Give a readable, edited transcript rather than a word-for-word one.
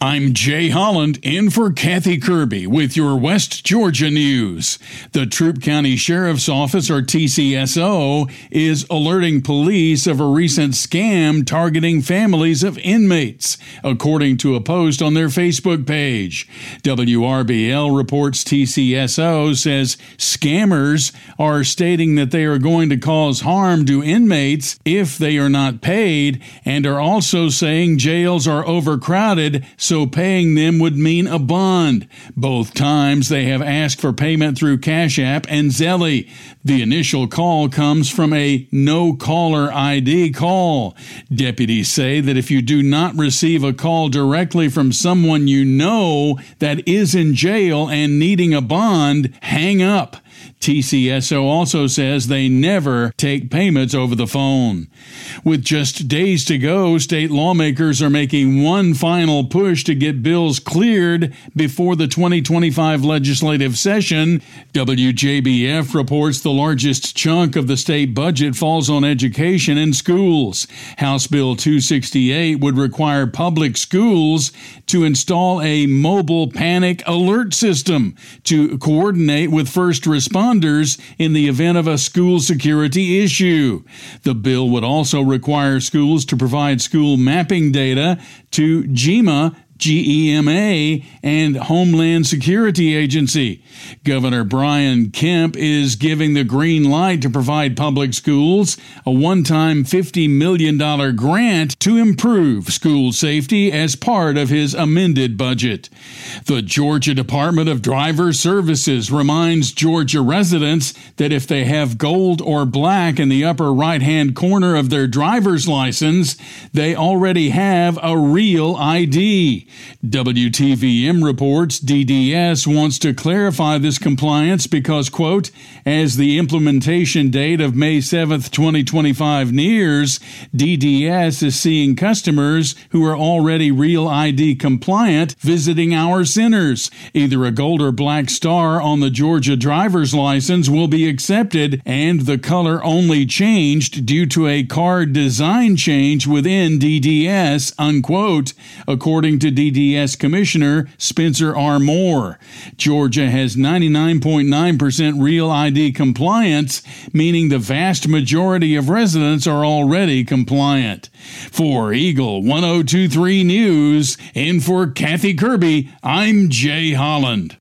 I'm Jay Holland in for Kathy Kirby with your West Georgia news. The Troup County Sheriff's Office, or TCSO, is alerting police of a recent scam targeting families of inmates, according to a post on their Facebook page. WRBL reports TCSO says scammers are stating that they are going to cause harm to inmates if they are not paid, and are also saying jails are overcrowded, so paying them would mean a bond. Both times they have asked for payment through Cash App and Zelle. The initial call comes from a no-caller ID call. Deputies say that if you do not receive a call directly from someone you know that is in jail and needing a bond, hang up. TCSO also says they never take payments over the phone. With just days to go, state lawmakers are making one final push to get bills cleared before the 2025 legislative session. WJBF reports the largest chunk of the state budget falls on education and schools. House Bill 268 would require public schools to install a mobile panic alert system to coordinate with first responders in the event of a school security issue. The bill would also require schools to provide school mapping data to GEMA, and Homeland Security Agency. Governor Brian Kemp is giving the green light to provide public schools a one-time $50 million grant to improve school safety as part of his amended budget. The Georgia Department of Driver Services reminds Georgia residents that if they have gold or black in the upper right-hand corner of their driver's license, they already have a real ID. WTVM reports DDS wants to clarify this compliance because, quote, as the implementation date of May 7th, 2025 nears, DDS is seeing customers who are already Real ID compliant visiting our centers. Either a gold or black star on the Georgia driver's license will be accepted, and the color only changed due to a card design change within DDS, unquote, according to DDS Commissioner Spencer R. Moore. Georgia has 99.9% Real ID compliance, meaning the vast majority of residents are already compliant. For Eagle 1023 News, in for Kathy Kirby, I'm Jay Holland.